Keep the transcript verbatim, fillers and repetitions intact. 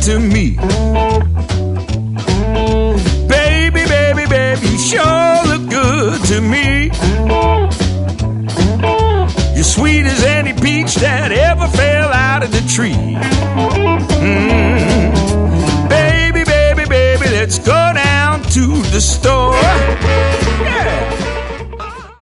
to me. Baby, baby, baby, you sure look good to me. You're sweet as any peach that ever fell out of the tree. Mm.